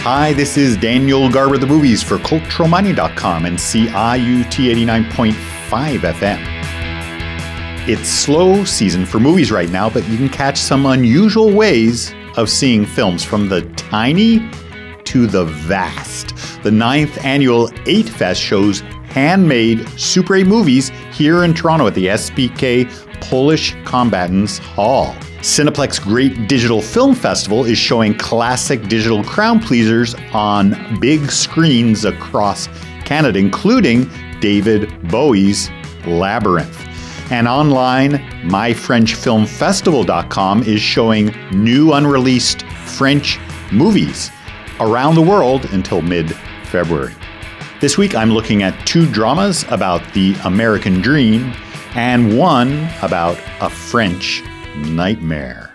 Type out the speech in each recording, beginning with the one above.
Hi, this is Daniel Garber of the Movies for CulturalMining.com and CIUT 89.5 FM. It's slow season for movies right now, but you can catch some unusual ways of seeing films, from the tiny to the vast. The 9th annual 8 Fest shows handmade Super 8 movies here in Toronto at the SPK Polish Combatants Hall. Cineplex Great Digital Film Festival is showing classic digital crowd pleasers on big screens across Canada, including David Bowie's Labyrinth. And online, myfrenchfilmfestival.com is showing new unreleased French movies around the world until mid-February. This week, I'm looking at 2 dramas about the American dream and one about a French nightmare.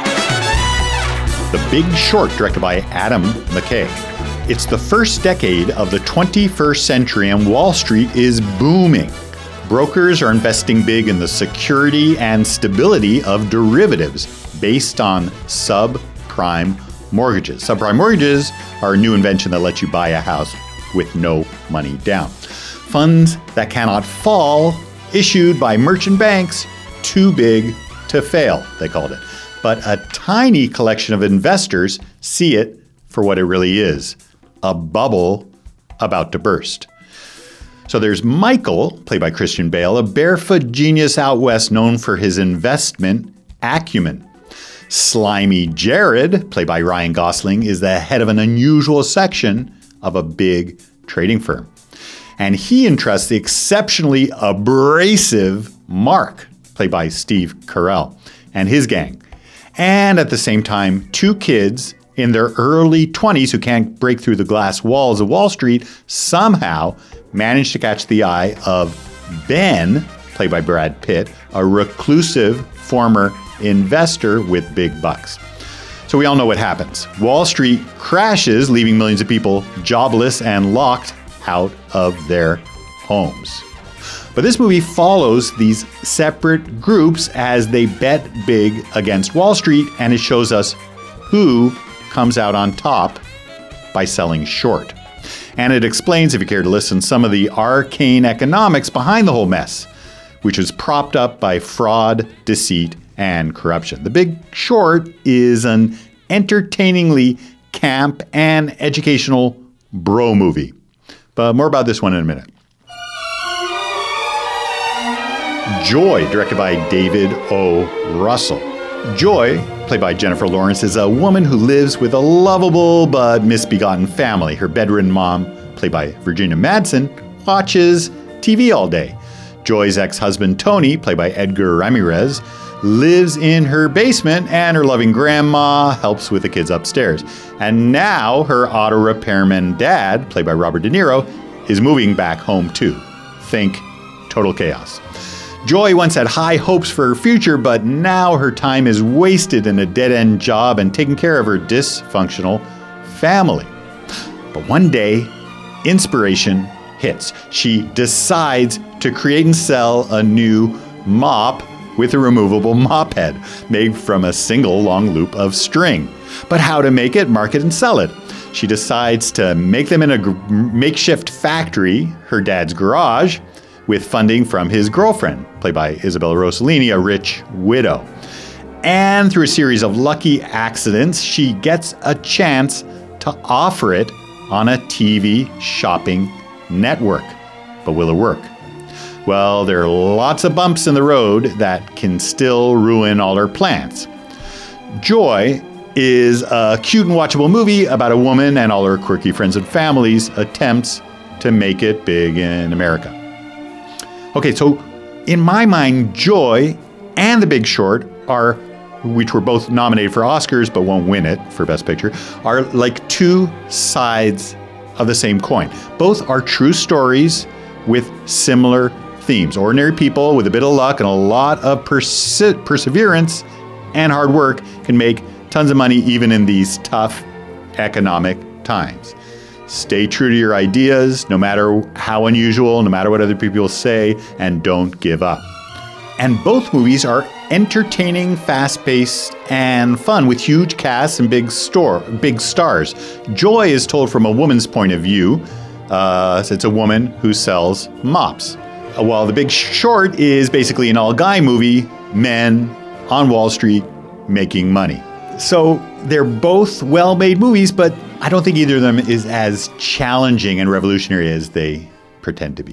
The Big Short, directed by Adam McKay. It's the first decade of the 21st century and Wall Street is booming. Brokers are investing big in the security and stability of derivatives based on subprime mortgages. Subprime mortgages are a new invention that lets you buy a house with no money down. Funds that cannot fall, issued by merchant banks, too big to fail, they called it. But a tiny collection of investors see it for what it really is, a bubble about to burst. So there's Michael, played by Christian Bale, a barefoot genius out west known for his investment acumen. Slimy Jared, played by Ryan Gosling, is the head of an unusual section of a big trading firm. And he entrusts the exceptionally abrasive Mark, played by Steve Carell, and his gang. And at the same time, 2 kids in their early 20s who can't break through the glass walls of Wall Street somehow manage to catch the eye of Ben, played by Brad Pitt, a reclusive former investor with big bucks. So we all know what happens. Wall Street crashes, leaving millions of people jobless and locked out of their homes. But this movie follows these separate groups as they bet big against Wall Street, and it shows us who comes out on top by selling short. And it explains, if you care to listen, some of the arcane economics behind the whole mess, which is propped up by fraud, deceit, and corruption. The Big Short is an entertainingly camp and educational bro movie. But more about this one in a minute. Joy, directed by David O. Russell. Joy, played by Jennifer Lawrence, is a woman who lives with a lovable but misbegotten family. Her bedridden mom, played by Virginia Madsen, watches TV all day. Joy's ex-husband, Tony, played by Edgar Ramirez, lives in her basement, and her loving grandma helps with the kids upstairs. And now her auto repairman dad, played by Robert De Niro, is moving back home too. Think total chaos. Joy once had high hopes for her future, but now her time is wasted in a dead-end job and taking care of her dysfunctional family. But one day, inspiration hits. She decides to create and sell a new mop with a removable mop head made from a single long loop of string. But how to make it, market, and sell it? She decides to make them in a makeshift factory, her dad's garage, with funding from his girlfriend, played by Isabella Rossellini, a rich widow. And through a series of lucky accidents, she gets a chance to offer it on a TV shopping network. But will it work? Well, there are lots of bumps in the road that can still ruin all her plans. Joy is a cute and watchable movie about a woman and all her quirky friends and family's attempts to make it big in America. Okay, so in my mind, Joy and The Big Short are, which were both nominated for Oscars but won't win it for Best Picture, are like 2 sides of the same coin. Both are true stories with similar themes. Ordinary people with a bit of luck and a lot of perseverance and hard work can make tons of money even in these tough economic times. Stay true to your ideas, no matter how unusual, no matter what other people say, and don't give up. And both movies are entertaining, fast-paced, and fun with huge casts and big stars. Joy is told from a woman's point of view. It's a woman who sells mops. While The Big Short is basically an all-guy movie, men on Wall Street making money. So they're both well-made movies, but I don't think either of them is as challenging and revolutionary as they pretend to be.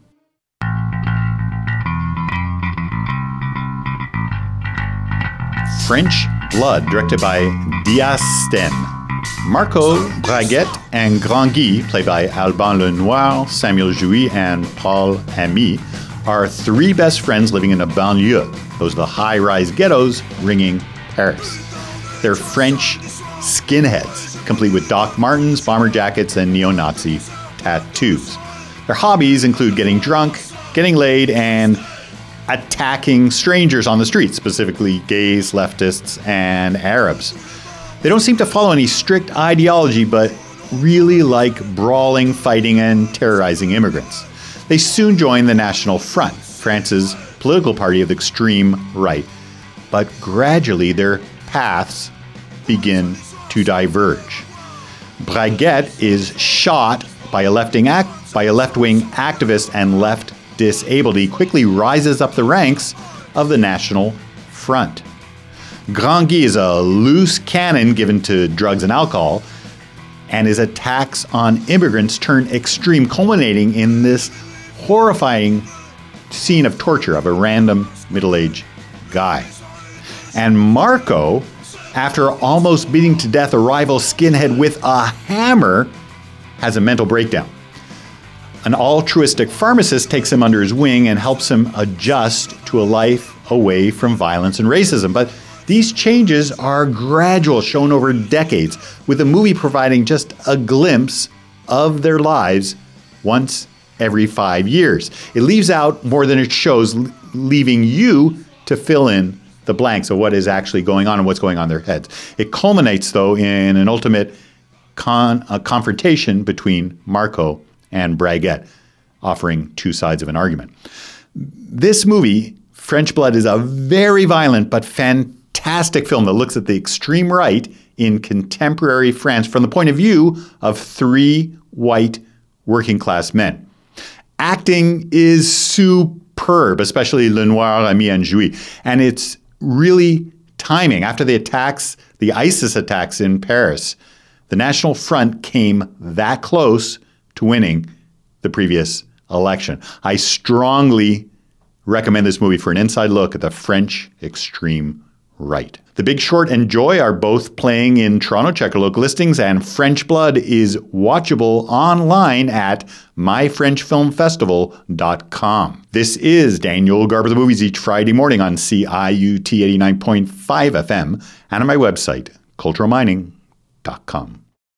French Blood, directed by Diaz Sten. Marco Braguet and Grand Guy, played by Alban Lenoir, Samuel Jouy, and Paul Ami, are three best friends living in a banlieue. Those are the high-rise ghettos ringing Paris. They're French skinheads, complete with Doc Martens, bomber jackets, and neo-Nazi tattoos. Their hobbies include getting drunk, getting laid, and attacking strangers on the street, specifically gays, leftists, and Arabs. They don't seem to follow any strict ideology, but really like brawling, fighting, and terrorizing immigrants. They soon join the National Front, France's political party of the extreme right. But gradually their paths begin to diverge. Braguet is shot by a left-wing activist and left disabled. He quickly rises up the ranks of the National Front. Grand Guy is a loose cannon given to drugs and alcohol, and his attacks on immigrants turn extreme, culminating in this horrifying scene of torture of a random middle-aged guy. And Marco, after almost beating to death a rival skinhead with a hammer, has a mental breakdown. An altruistic pharmacist takes him under his wing and helps him adjust to a life away from violence and racism. But these changes are gradual, shown over decades, with the movie providing just a glimpse of their lives once every 5 years. It leaves out more than it shows, leaving you to fill in the blanks of what is actually going on and what's going on in their heads. It culminates, though, in an ultimate confrontation between Marco and Braguet, offering two sides of an argument. This movie, French Blood, is a very violent but fantastic film that looks at the extreme right in contemporary France from the point of view of three white working class men. Acting is superb, especially Lenoir, Ami, and Jouy, and it's really timing. After the ISIS attacks in Paris, the National Front came that close to winning the previous election. I strongly recommend this movie for an inside look at the French extreme right. The Big Short and Joy are both playing in Toronto. Check our local listings, and French Blood is watchable online at myfrenchfilmfestival.com. This is Daniel Garber, the Movies, each Friday morning on CIUT 89.5 FM and on my website, culturalmining.com.